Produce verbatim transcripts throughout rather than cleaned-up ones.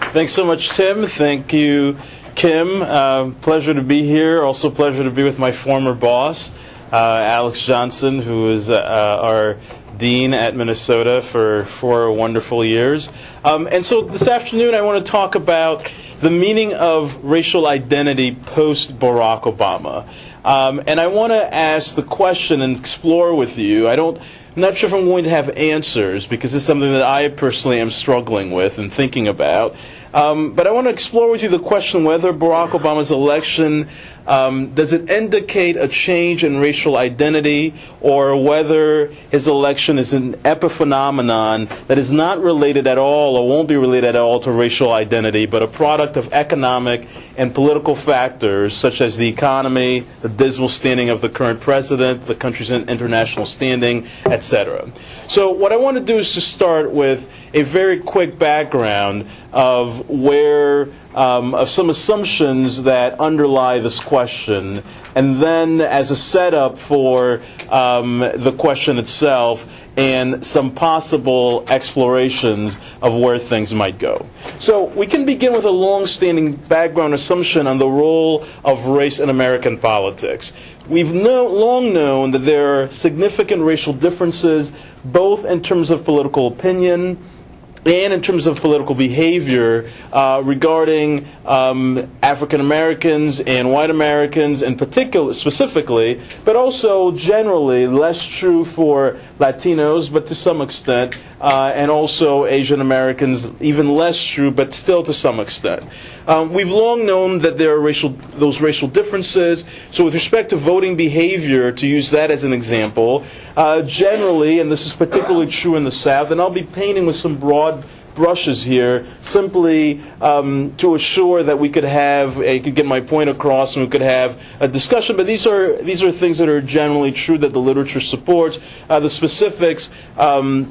Thanks so much, Tim. Thank you, Kim. Uh, pleasure to be here. Also pleasure to be with my former boss, uh, Alex Johnson, who is uh, our dean at Minnesota for four wonderful years. Um, and so this afternoon I want to talk about the meaning of racial identity post-Barack Obama. Um, and I want to ask the question and explore with you. I don't, I'm not sure if I'm going to have answers because it's something that I personally am struggling with and thinking about. Um, but I want to explore with you the question whether Barack Obama's election, um, does it indicate a change in racial identity, or whether his election is an epiphenomenon that is not related at all or won't be related at all to racial identity, but a product of economic and political factors such as the economy, the dismal standing of the current president, the country's international standing, et cetera. So what I want to do is to start with a very quick background of where, um, of some assumptions that underlie this question, and then as a setup for um, the question itself and some possible explorations of where things might go. So we can begin with a long-standing background assumption on the role of race in American politics. We've know, long known that there are significant racial differences, both in terms of political opinion and in terms of political behavior uh, regarding um, African Americans and white Americans in particular, specifically, but also generally less true for Latinos, but to some extent, uh, and also Asian Americans, even less true, but still to some extent. Um, we've long known that there are racial, those racial differences. So with respect to voting behavior, to use that as an example, uh, generally, and this is particularly true in the South, and I'll be painting with some broad brushes here, simply um, to assure that we could have, I could get my point across, and we could have a discussion. But these are these are things that are generally true that the literature supports. Uh, the specifics, um,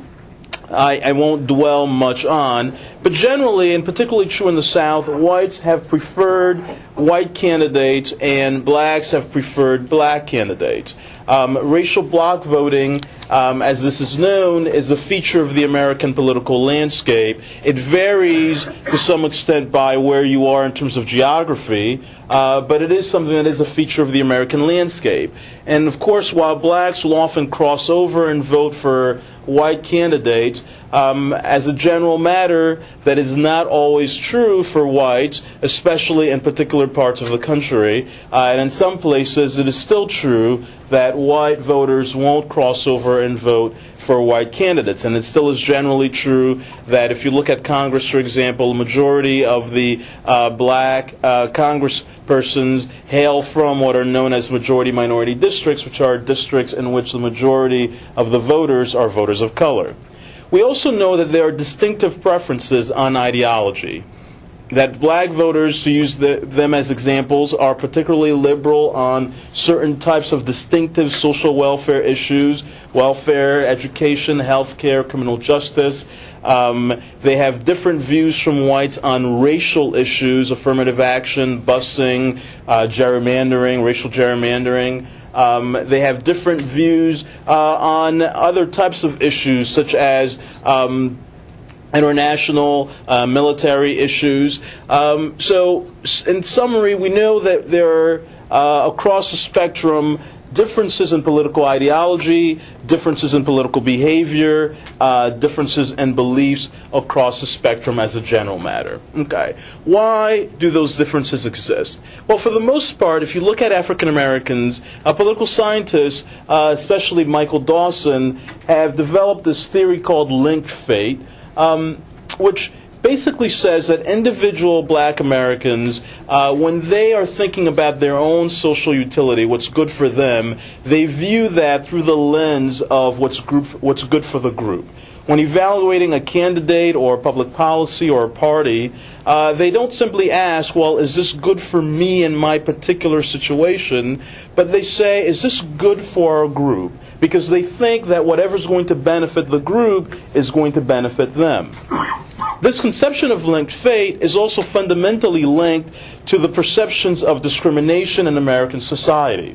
I, I won't dwell much on. But generally, and particularly true in the South, whites have preferred white candidates and blacks have preferred black candidates. Um, racial bloc voting, um, as this is known, is a feature of the American political landscape. It varies to some extent by where you are in terms of geography, uh, but it is something that is a feature of the American landscape. And of course, while blacks will often cross over and vote for white candidates, um, as a general matter, that is not always true for whites, especially in particular parts of the country. Uh, and in some places, it is still true that white voters won't cross over and vote for white candidates. And it still is generally true that if you look at Congress, for example, a majority of the uh, black uh, congresspersons hail from what are known as majority-minority districts, which are districts in which the majority of the voters are voters of color. We also know that there are distinctive preferences on ideology. That black voters, to use the, them as examples, are particularly liberal on certain types of distinctive social welfare issues, welfare, education, health care, criminal justice. Um, they have different views from whites on racial issues, affirmative action, busing, uh, gerrymandering, racial gerrymandering. Um, they have different views uh, on other types of issues, such as um, international uh, military issues. Um, so, in summary, we know that there are, uh, across the spectrum, differences in political ideology, differences in political behavior, uh, differences in beliefs across the spectrum as a general matter. Okay. Why do those differences exist? Well, for the most part, if you look at African Americans, uh, political scientists, uh, especially Michael Dawson, have developed this theory called linked fate, um, which basically says that individual black Americans, uh, when they are thinking about their own social utility, what's good for them, they view that through the lens of what's group, what's good for the group. When evaluating a candidate or a public policy or a party, uh, they don't simply ask, well, is this good for me in my particular situation? But they say, is this good for our group? Because they think that whatever's going to benefit the group is going to benefit them. This conception of linked fate is also fundamentally linked to the perceptions of discrimination in American society.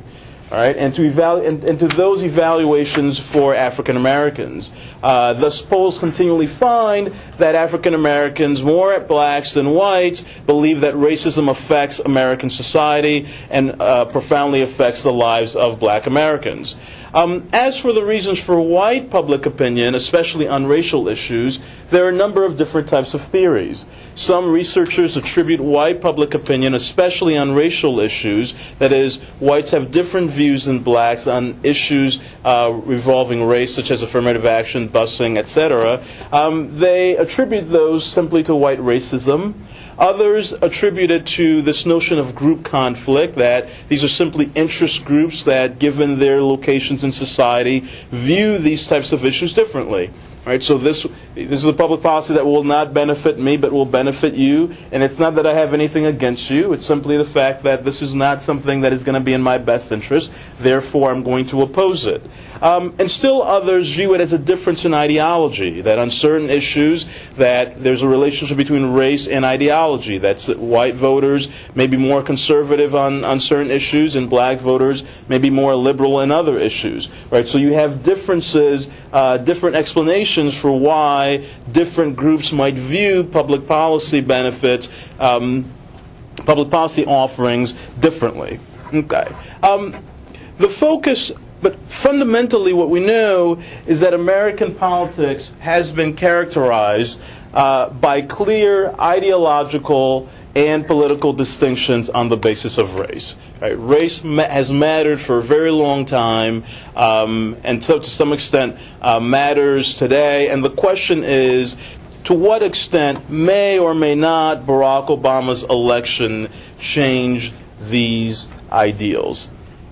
all right, and to evalu- and, and to those evaluations for African Americans. Uh, thus, polls continually find that African Americans, more blacks than whites, believe that racism affects American society and uh, profoundly affects the lives of black Americans. Um, as for the reasons for white public opinion, especially on racial issues, there are a number of different types of theories. Some researchers attribute white public opinion, especially on racial issues, that is, whites have different views than blacks on issues uh, revolving race, such as affirmative action, busing, et cetera. Um, they attribute those simply to white racism. Others attribute it to this notion of group conflict, that these are simply interest groups that, given their locations in society, view these types of issues differently. Right, so this this is a public policy that will not benefit me, but will benefit you. And it's not that I have anything against you. It's simply the fact that this is not something that is going to be in my best interest. Therefore, I'm going to oppose it. Um, and still others view it as a difference in ideology, that on certain issues that there's a relationship between race and ideology. That's that white voters may be more conservative on, on certain issues, and black voters may be more liberal in other issues. Right, so you have differences, uh, different explanations for why different groups might view public policy benefits, um, public policy offerings differently. Okay. Um, the focus, but fundamentally what we know is that American politics has been characterized uh, by clear ideological and political distinctions on the basis of race. Right? Race ma- has mattered for a very long time, um, and so to some extent uh, matters today. And the question is, to what extent may or may not Barack Obama's election change these ideals?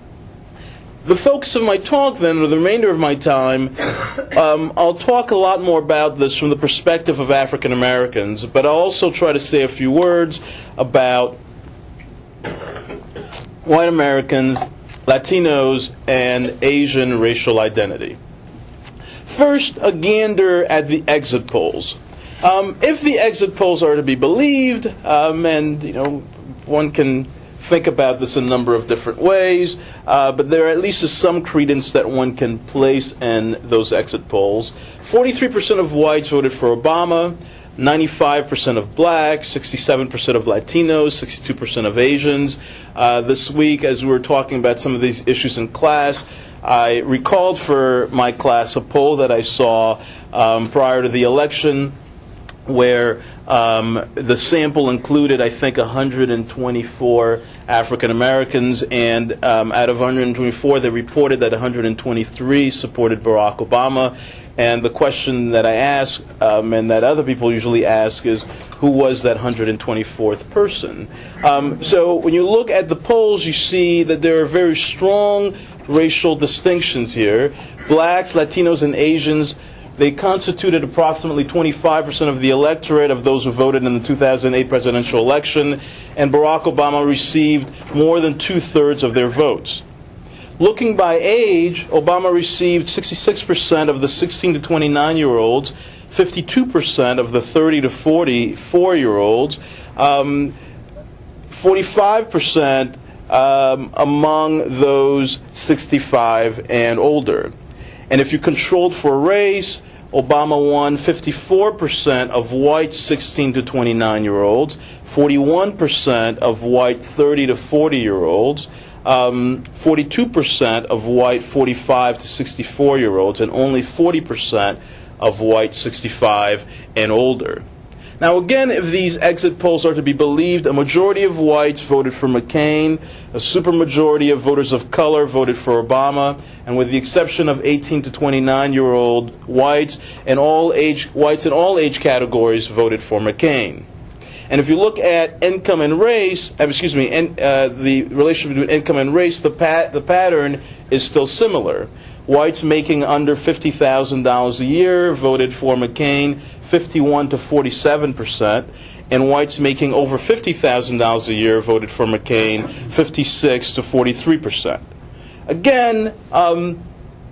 The focus of my talk, then, or the remainder of my time, um, I'll talk a lot more about this from the perspective of African Americans, but I'll also try to say a few words about white Americans, Latinos, and Asian racial identity. First, a gander at the exit polls. Um, if the exit polls are to be believed, um, and you know, one can think about this in a number of different ways, uh, but there at least is some credence that one can place in those exit polls. forty-three percent of whites voted for Obama, ninety-five percent of blacks, sixty-seven percent of Latinos, sixty-two percent of Asians. Uh, this week, as we were talking about some of these issues in class, I recalled for my class a poll that I saw um, prior to the election, where um, the sample included, I think, one hundred twenty-four African Americans, and um, out of one hundred twenty-four, they reported that one hundred twenty-three supported Barack Obama. And the question that I ask, um, and that other people usually ask, is who was that one hundred twenty-fourth person? Um, so when you look at the polls, you see that there are very strong racial distinctions here. Blacks, Latinos, and Asians, they constituted approximately twenty-five percent of the electorate of those who voted in the two thousand eight presidential election, and Barack Obama received more than two-thirds of their votes. Looking by age, Obama received sixty-six percent of the sixteen to twenty-nine-year-olds, fifty-two percent of the thirty to forty-four-year-olds, um, forty-five percent um, among those sixty-five and older. And if you controlled for race, Obama won fifty-four percent of white sixteen to twenty-nine-year-olds, forty-one percent of white thirty to forty-year-olds, um, forty-two percent of white forty-five to sixty-four-year-olds, and only forty percent of white sixty-five and older. Now again, if these exit polls are to be believed, a majority of whites voted for McCain, a supermajority of voters of color voted for Obama, and with the exception of eighteen to twenty-nine-year-old whites, and all age whites in all age categories voted for McCain. And if you look at income and race, uh, excuse me, in, uh, the relationship between income and race, the pat the pattern is still similar. Whites making under fifty thousand dollars a year voted for McCain, fifty-one to forty-seven percent, and whites making over fifty thousand dollars a year voted for McCain, fifty-six to forty-three percent. Again, um,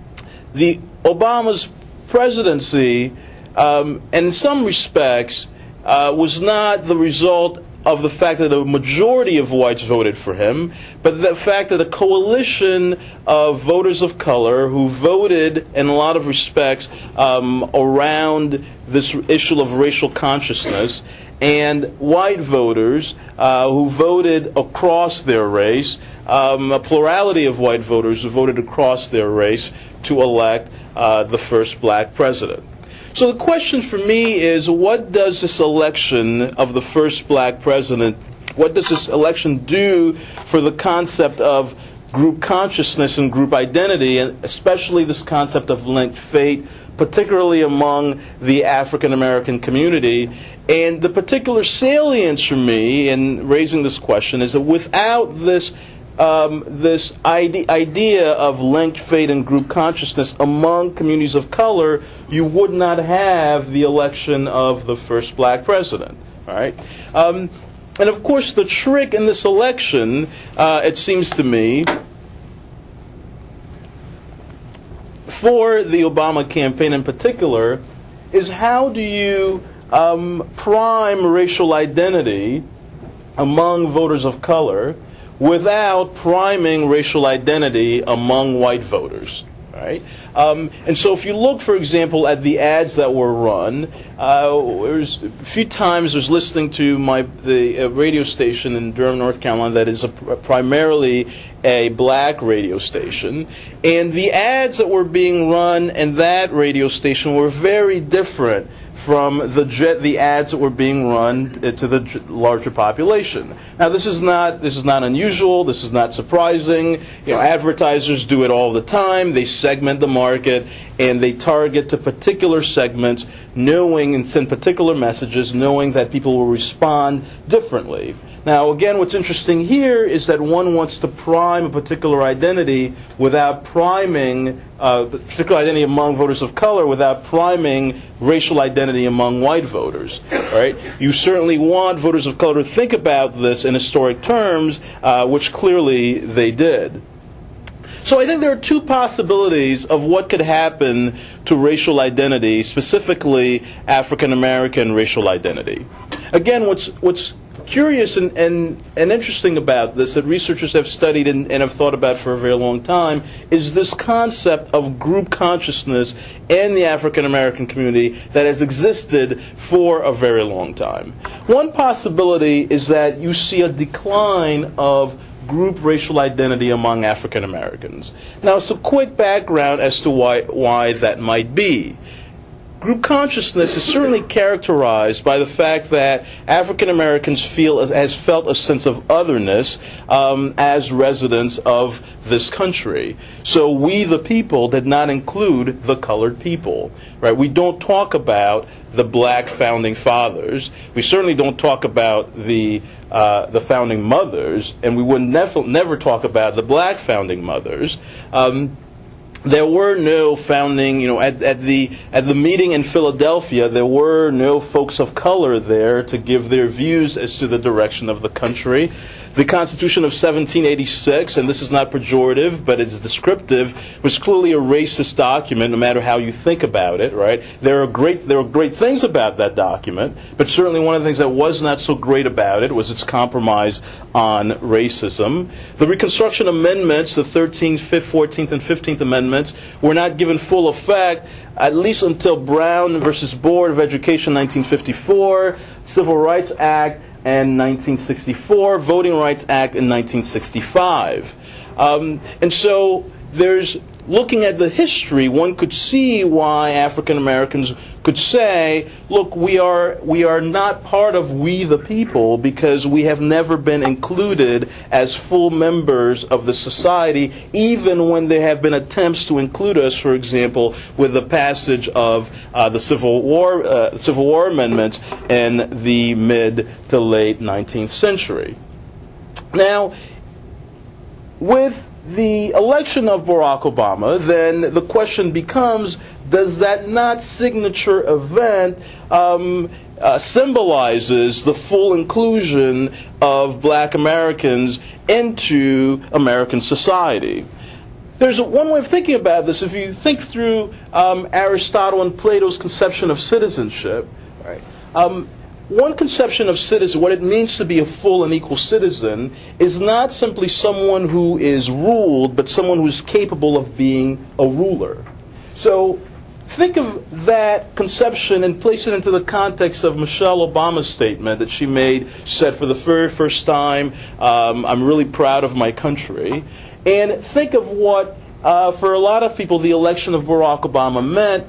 the Obama's presidency, um, in some respects, uh, was not the result of the fact that a majority of whites voted for him, but the fact that a coalition of voters of color who voted in a lot of respects um, around this issue of racial consciousness, and white voters uh, who voted across their race, um, a plurality of white voters who voted across their race to elect uh, the first black president. So the question for me is, what does this election of the first black president, what does this election do for the concept of group consciousness and group identity, and especially this concept of linked fate, particularly among the African American community? And the particular salience for me in raising this question is that without this Um, this ide- idea of linked fate and group consciousness among communities of color, you would not have the election of the first black president. All right? Um, and of course, the trick in this election, uh, it seems to me, for the Obama campaign in particular, is how do you um, prime racial identity among voters of color without priming racial identity among white voters, right? Um, and so if you look, for example, at the ads that were run, uh, there's a few times I was listening to my the uh, radio station in Durham, North Carolina, that is a, primarily a black radio station, and the ads that were being run in that radio station were very different from the jet, the ads that were being run to the larger population. Now, this is not this is not unusual. This is not surprising. You know, advertisers do it all the time. They segment the market and they target to particular segments, knowing and send particular messages, knowing that people will respond differently. Now, again, what's interesting here is that one wants to prime a particular identity without priming, uh, the particular identity among voters of color without priming racial identity among white voters. Right? You certainly want voters of color to think about this in historic terms, uh, which clearly they did. So I think there are two possibilities of what could happen to racial identity, specifically African American racial identity. Again, what's what's curious and, and, and interesting about this, that researchers have studied and, and have thought about for a very long time, is this concept of group consciousness in the African American community that has existed for a very long time. One possibility is that you see a decline of group racial identity among African Americans. Now, some quick background as to why why that might be. Group consciousness is certainly characterized by the fact that African Americans feel has felt a sense of otherness um, as residents of this country. So we, the people, did not include the colored people. Right? We don't talk about the black founding fathers. We certainly don't talk about the uh, the founding mothers, and we would never never talk about the black founding mothers. Um, There were no founding, you know, at, at the at the meeting in Philadelphia, there were no folks of color there to give their views as to the direction of the country. The Constitution of seventeen eighty-six, and this is not pejorative, but it's descriptive, was clearly a racist document, no matter how you think about it, right? There are great there are great things about that document, but certainly one of the things that was not so great about it was its compromise on racism. The Reconstruction Amendments, the thirteenth, fourteenth, and fifteenth Amendments, were not given full effect, at least until Brown versus Board of Education, nineteen fifty-four, Civil Rights Act, and nineteen sixty-four, Voting Rights Act in nineteen sixty-five. Um, and so there's, looking at the history, one could see why African Americans could say, look, we are we are not part of we the people because we have never been included as full members of the society, even when there have been attempts to include us, for example, with the passage of uh, the Civil War uh, Civil War amendments in the mid to late nineteenth century. Now, with the election of Barack Obama, then the question becomes, does that not signature event um, uh, symbolizes the full inclusion of black Americans into American society? There's a, one way of thinking about this. If you think through um, Aristotle and Plato's conception of citizenship, right? Um, one conception of citizen, what it means to be a full and equal citizen, is not simply someone who is ruled, but someone who's capable of being a ruler. So think of that conception and place it into the context of Michelle Obama's statement that she made, said for the very first time, um, I'm really proud of my country. And think of what, uh, for a lot of people, the election of Barack Obama meant.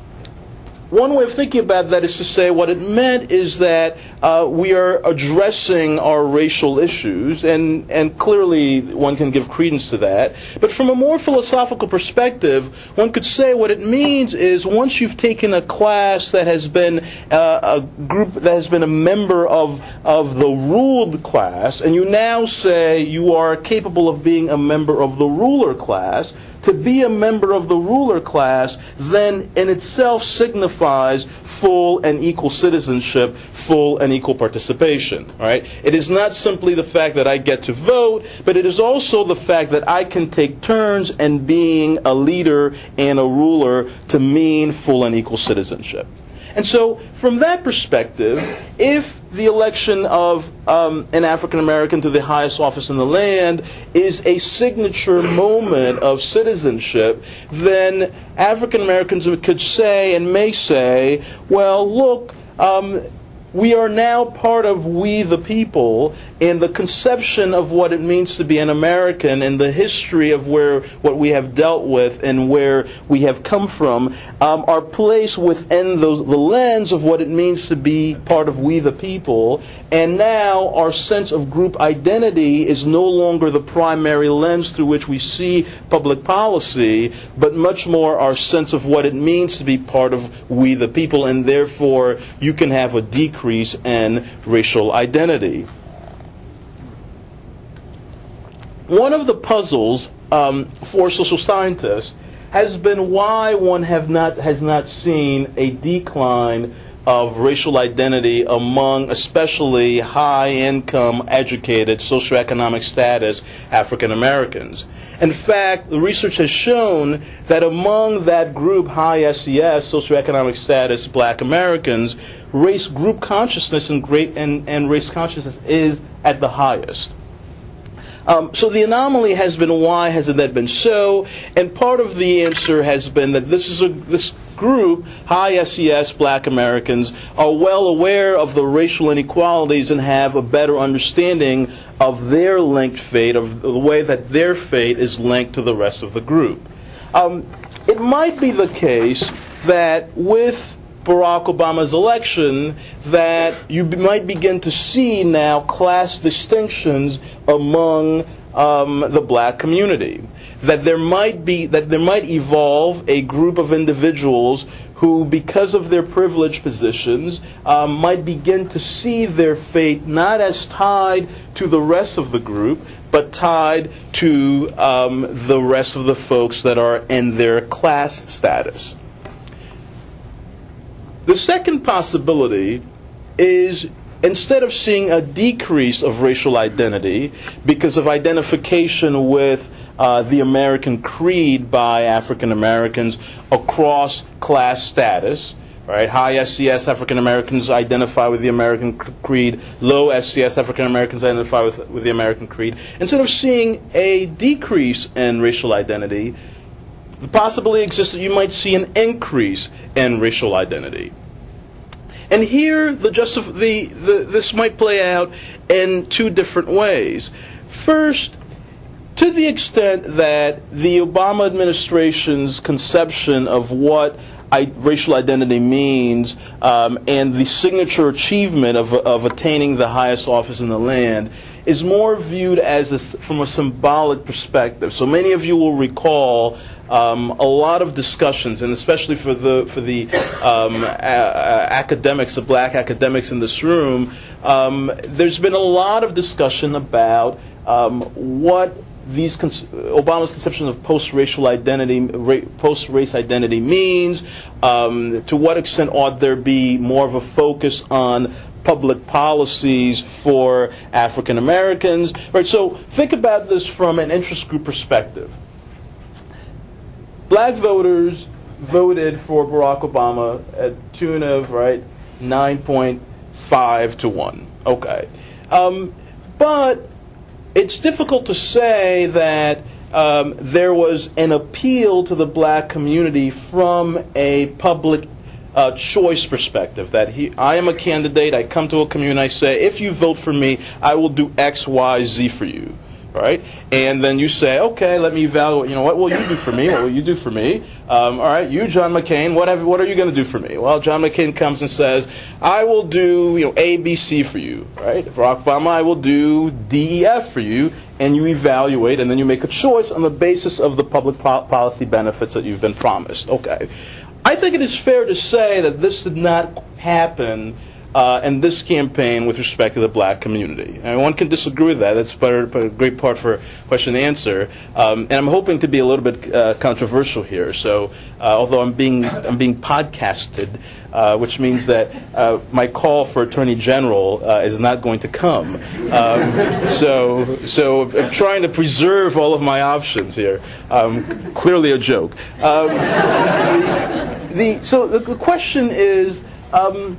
One way of thinking about that is to say what it meant is that uh, we are addressing our racial issues, and, and clearly one can give credence to that. But from a more philosophical perspective, one could say what it means is once you've taken a class that has been uh, a group that has been a member of, of the ruled class, and you now say you are capable of being a member of the ruler class, to be a member of the ruler class then in itself signifies full and equal citizenship, full and equal participation. Right? It is not simply the fact that I get to vote, but it is also the fact that I can take turns in being a leader and a ruler to mean full and equal citizenship. And so, from that perspective, if the election of um, an African American to the highest office in the land is a signature moment of citizenship, then African Americans could say and may say, well, look, um, we are now part of we the people, and the conception of what it means to be an American and the history of where what we have dealt with and where we have come from um, are placed within the, the lens of what it means to be part of we the people. And now our sense of group identity is no longer the primary lens through which we see public policy, but much more our sense of what it means to be part of we the people, and therefore you can have a decrease in racial identity. One of the puzzles um, for social scientists has been why one have not has not seen a decline of racial identity among especially high-income, educated, socioeconomic status African Americans. In fact, the research has shown that among that group, high S E S, socioeconomic status Black Americans, race group consciousness and, great, and, and race consciousness is at the highest. Um, so the anomaly has been, why hasn't that been so? And part of the answer has been that this is a this group, high S E S Black Americans, are well aware of the racial inequalities and have a better understanding of their linked fate, of the way that their fate is linked to the rest of the group. Um, it might be the case that with Barack Obama's election that you might begin to see now class distinctions among um, the black community. That there might be, that there might evolve a group of individuals who, because of their privileged positions, um, might begin to see their fate not as tied to the rest of the group, but tied to um, the rest of the folks that are in their class status. The second possibility is, instead of seeing a decrease of racial identity because of identification with uh, the American creed by African Americans across class status, right? High S E S African Americans identify with the American creed, low S E S African Americans identify with, with the American creed. Instead of seeing a decrease in racial identity, the possibility exists that you might see an increase in racial identity. And here, the justif- the, the this might play out in two different ways. First, to the extent that the Obama administration's conception of what I, racial identity means um, and the signature achievement of, of attaining the highest office in the land is more viewed as a, from a symbolic perspective. So many of you will recall um, a lot of discussions, and especially for the for the um, a, a academics, the black academics in this room, um, there's been a lot of discussion about um, what these Obama's conception of post-racial identity, ra- post-race identity means. Um, to what extent ought there be more of a focus on public policies for African Americans? Right. So think about this from an interest group perspective. Black voters voted for Barack Obama at tune of right nine point five to one. Okay. Um, but it's difficult to say that um, there was an appeal to the black community from a public uh, choice perspective. That he, I am a candidate, I come to a community, I say, if you vote for me, I will do X, Y, Z for you. Right? And then you say, okay, let me evaluate, you know, what will you do for me? What will you do for me? Um, all right, you, John McCain, what, have, what are you going to do for me? Well, John McCain comes and says, I will do, you know, A, B, C for you. Right? Barack Obama, I will do D, E, F for you. And you evaluate, and then you make a choice on the basis of the public po- policy benefits that you've been promised. Okay. I think it is fair to say that this did not happen Uh, in this campaign with respect to the black community. And one can disagree with that. That's part, a great part for question and answer. Um, and I'm hoping to be a little bit uh, controversial here. So, uh, although I'm being I'm being podcasted, uh, which means that uh, my call for Attorney General uh, is not going to come. Um, so, so I'm trying to preserve all of my options here. Um, clearly a joke. Um, the so the, the question is. Um,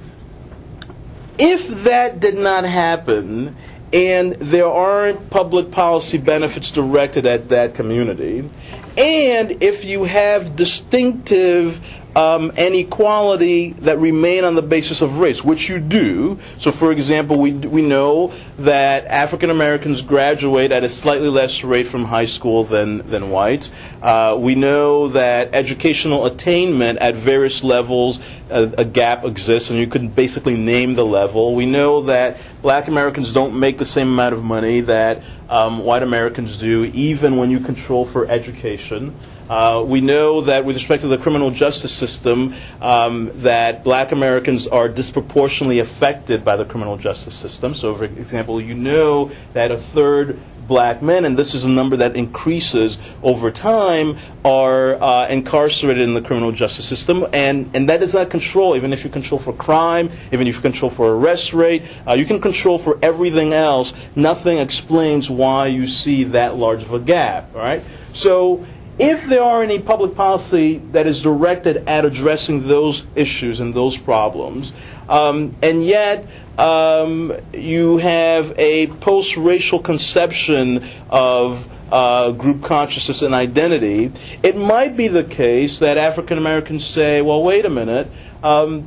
If that did not happen, and there aren't public policy benefits directed at that community, and if you have distinctive um, inequality that remain on the basis of race, which you do. So, for example, we we know that African Americans graduate at a slightly less rate from high school than than whites. Uh, we know that educational attainment at various levels, a, a gap exists, and you can basically name the level. We know that black Americans don't make the same amount of money that um, white Americans do, even when you control for education. Uh, we know that with respect to the criminal justice system, um, that black Americans are disproportionately affected by the criminal justice system. So, for example, you know that a third black men, and this is a number that increases over time, are uh, incarcerated in the criminal justice system, and, and that does not control, even if you control for crime, even if you control for arrest rate, uh, you can control for everything else. Nothing explains why you see that large of a gap, all right? So, if there are any public policy that is directed at addressing those issues and those problems, um, and yet um, you have a post-racial conception of uh, group consciousness and identity, it might be the case that African Americans say, well, wait a minute, um,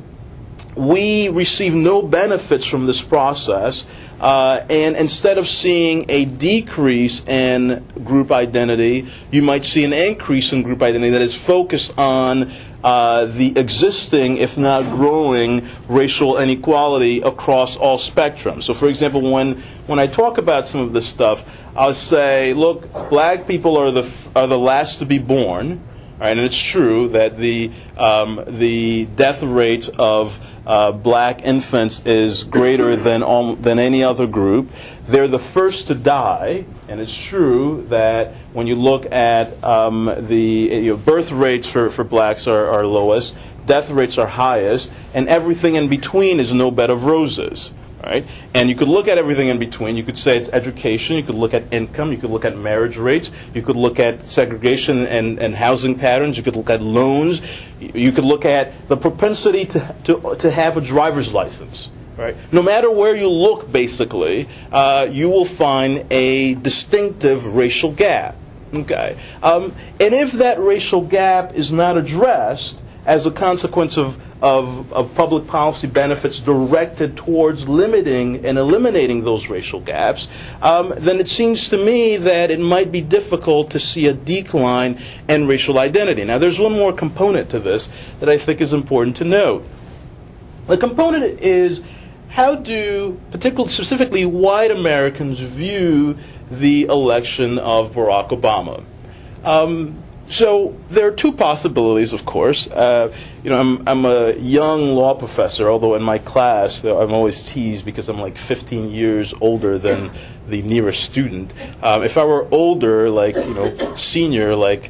we receive no benefits from this process. Uh, and instead of seeing a decrease in group identity, you might see an increase in group identity that is focused on uh, the existing, if not growing, racial inequality across all spectrums. So, for example, when when I talk about some of this stuff, I'll say, look, black people are the are the last to be born. Right, and it's true that the um, the death rate of uh, black infants is greater than um, than any other group. They're the first to die, and it's true that when you look at um, the you know, birth rates for, for blacks are, are lowest, death rates are highest, and everything in between is no bed of roses. Right? And you could look at everything in between. You could say it's education. You could look at income. You could look at marriage rates. You could look at segregation and, and housing patterns. You could look at loans. You could look at the propensity to to, to have a driver's license. Right? No matter where you look, basically, uh, you will find a distinctive racial gap. Okay. Um, and if that racial gap is not addressed as a consequence of Of, of public policy benefits directed towards limiting and eliminating those racial gaps, um, then it seems to me that it might be difficult to see a decline in racial identity. Now, there's one more component to this that I think is important to note. The component is, how do, particularly specifically, white Americans view the election of Barack Obama? Um, So there are two possibilities, of course. Uh, you know, I'm, I'm a young law professor, although in my class I'm always teased because I'm like fifteen years older than the nearest student. Um, if I were older, like, you know, senior, like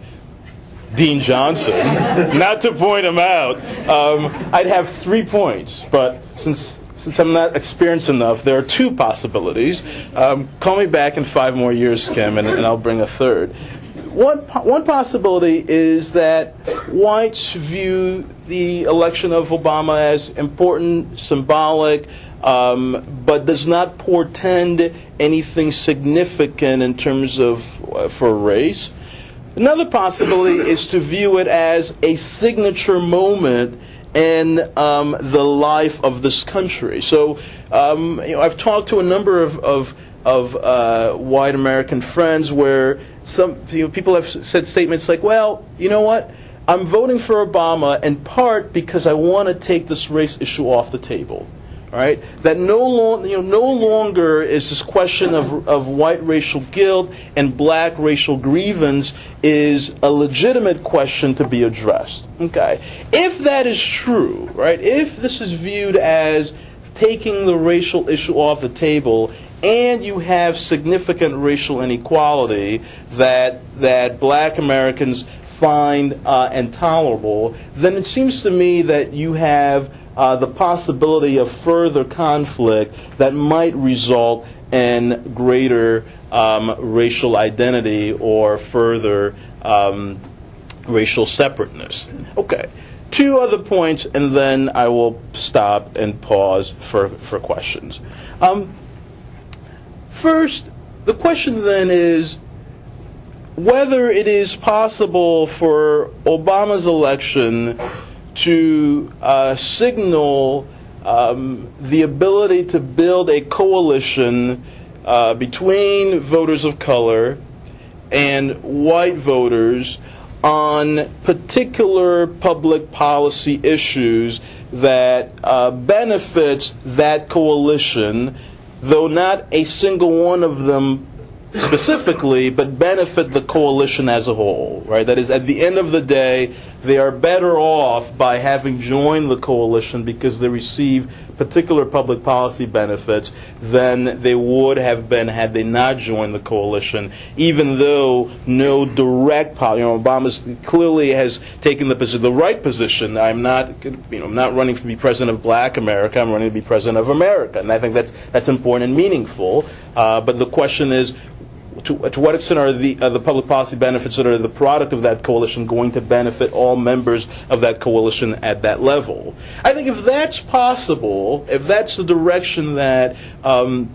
Dean Johnson, not to point him out, um, I'd have three points. But since since I'm not experienced enough, there are two possibilities. Um, call me back in five more years, Kim, and, and I'll bring a third. one one possibility is that whites view the election of Obama as important, symbolic, um, but does not portend anything significant in terms of uh, for race. Another possibility is to view it as a signature moment in um, the life of this country. So, um, you know, I've talked to a number of of, of uh, white American friends where some you know, people have said statements like, "Well, you know what? I'm voting for Obama in part because I want to take this race issue off the table." All right, that no long, you know, no longer is this question of of white racial guilt and black racial grievance is a legitimate question to be addressed. Okay, if that is true, right, if this is viewed as taking the racial issue off the table, and you have significant racial inequality that that black Americans find uh, intolerable, then it seems to me that you have Uh, the possibility of further conflict that might result in greater um, racial identity or further um, racial separateness. Okay, two other points, and then I will stop and pause for, for questions. Um, first, the question then is whether it is possible for Obama's election to uh, signal um, the ability to build a coalition uh, between voters of color and white voters on particular public policy issues that uh, benefits that coalition, though not a single one of them specifically, but benefit the coalition as a whole, right? That is, at the end of the day, they are better off by having joined the coalition because they receive particular public policy benefits than they would have been had they not joined the coalition, even though no direct policy, you know, Obama clearly has taken the position, the right position. I'm not, you know, I'm not running to be president of Black America. I'm running to be president of America, and I think that's that's important and meaningful. Uh, but the question is, To, to what extent are the uh, the public policy benefits that are the product of that coalition going to benefit all members of that coalition at that level? I think if that's possible, if that's the direction that um,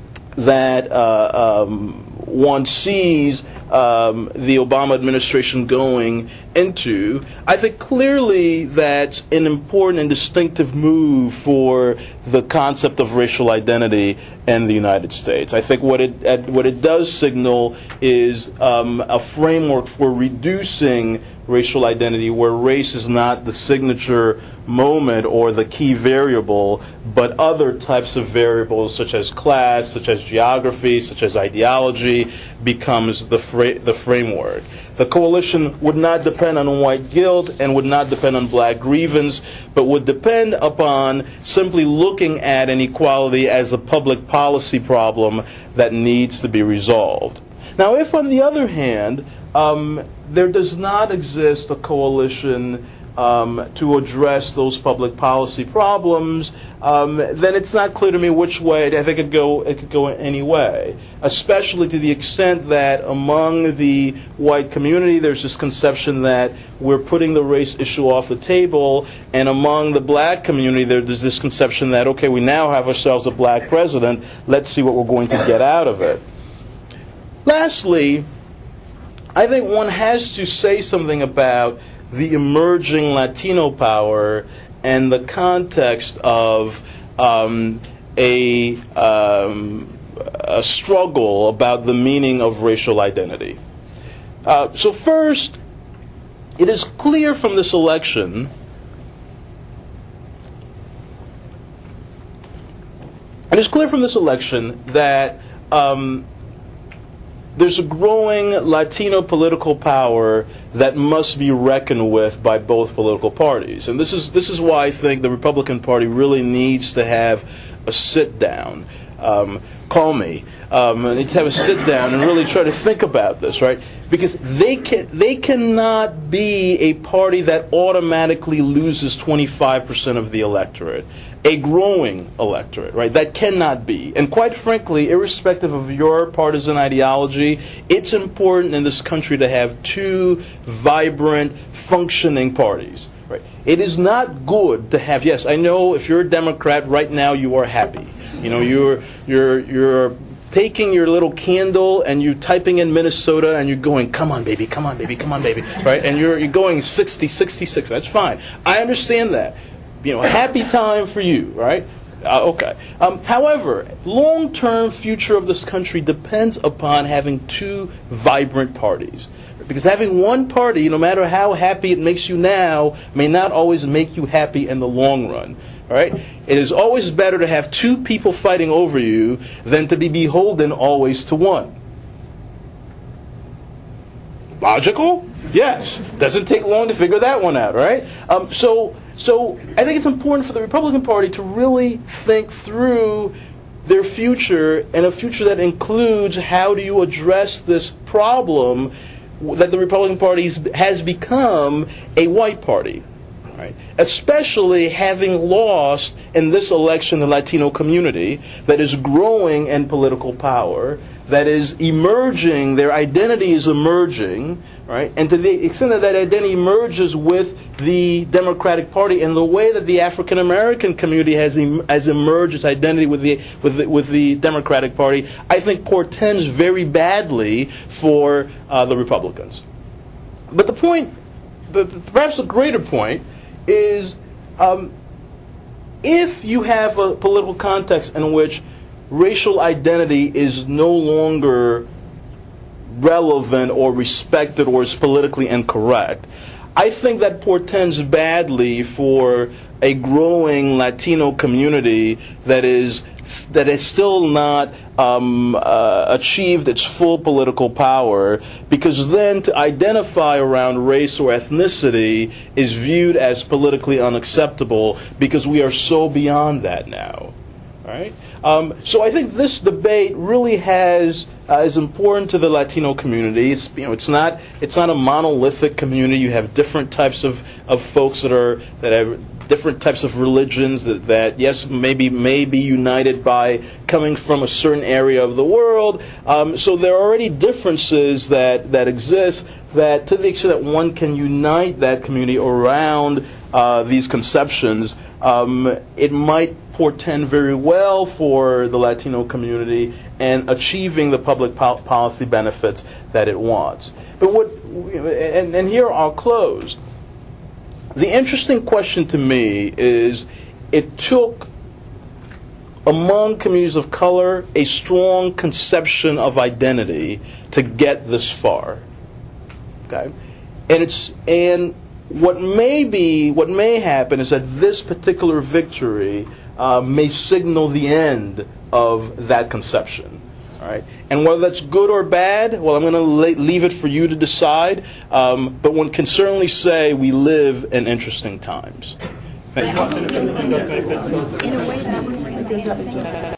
that uh, um, one sees um, the Obama administration going into, I think clearly that's an important and distinctive move for the concept of racial identity in the United States. I think what it what it does signal is um, a framework for reducing racial identity where race is not the signature moment or the key variable, but other types of variables such as class, such as geography, such as ideology becomes the fra- the framework. The coalition would not depend on white guilt and would not depend on black grievance, but would depend upon simply looking at inequality as a public policy problem that needs to be resolved. Now, if on the other hand, um, there does not exist a coalition um, to address those public policy problems, um, then it's not clear to me which way. I think it could go it could go any way, especially to the extent that among the white community there's this conception that we're putting the race issue off the table, and among the black community there's this conception that, okay, we now have ourselves a black president, let's see what we're going to get out of it. Lastly, I think one has to say something about the emerging Latino power and the context of um, a, um, a struggle about the meaning of racial identity. Uh, so first, it is clear from this election it is clear from this election that um, there's a growing Latino political power that must be reckoned with by both political parties. And this is this is why I think the Republican Party really needs to have a sit down. Um, call me. Um, and need to have a sit down and really try to think about this, right? Because they can they cannot be a party that automatically loses twenty-five percent of the electorate, a growing electorate, right? That cannot be. And quite frankly, irrespective of your partisan ideology, it's important in this country to have two vibrant, functioning parties. Right. It is not good to have. Yes, I know. If you're a Democrat right now, you are happy. You know, you're you're you're taking your little candle and you're typing in Minnesota and you're going, come on, baby, come on, baby, come on, baby, right? And you're you're going sixty, sixty-six. That's fine. I understand that. You know, happy time for you, right? Uh, okay. Um, however, long-term future of this country depends upon having two vibrant parties. Because having one party, no matter how happy it makes you now, may not always make you happy in the long run. All right? It is always better to have two people fighting over you than to be beholden always to one. Logical? Yes. Doesn't take long to figure that one out, right? Um, so, so I think it's important for the Republican Party to really think through their future, and a future that includes how do you address this problem that the Republican Party has become a white party, right? Especially having lost in this election the Latino community that is growing in political power, that is emerging, their identity is emerging, right? And to the extent that that identity emerges with the Democratic Party and the way that the African American community has em- has emerged its identity with the with the, with the Democratic Party, I think portends very badly for uh, the Republicans. But the point, but perhaps a greater point, is um, if you have a political context in which racial identity is no longer relevant or respected or is politically incorrect, I think that portends badly for a growing Latino community that is that has still not um, uh, achieved its full political power, because then to identify around race or ethnicity is viewed as politically unacceptable because we are so beyond that now. Right? Um, so I think this debate really has uh, is important to the Latino community. It's, you know, it's not it's not a monolithic community. You have different types of, of folks that are that have different types of religions that, that yes maybe may be united by coming from a certain area of the world. Um, so there are already differences that, that exist that, to the extent that one can unite that community around uh, these conceptions, um, it might portend very well for the Latino community and achieving the public po- policy benefits that it wants. But what, and, and here I'll close. The interesting question to me is, it took, among communities of color, a strong conception of identity to get this far. Okay, and it's and what may be, what may happen is that this particular victory uh, may signal the end of that conception. All right, and whether that's good or bad, well, I'm going to la- leave it for you to decide. Um, but one can certainly say we live in interesting times. Thank you.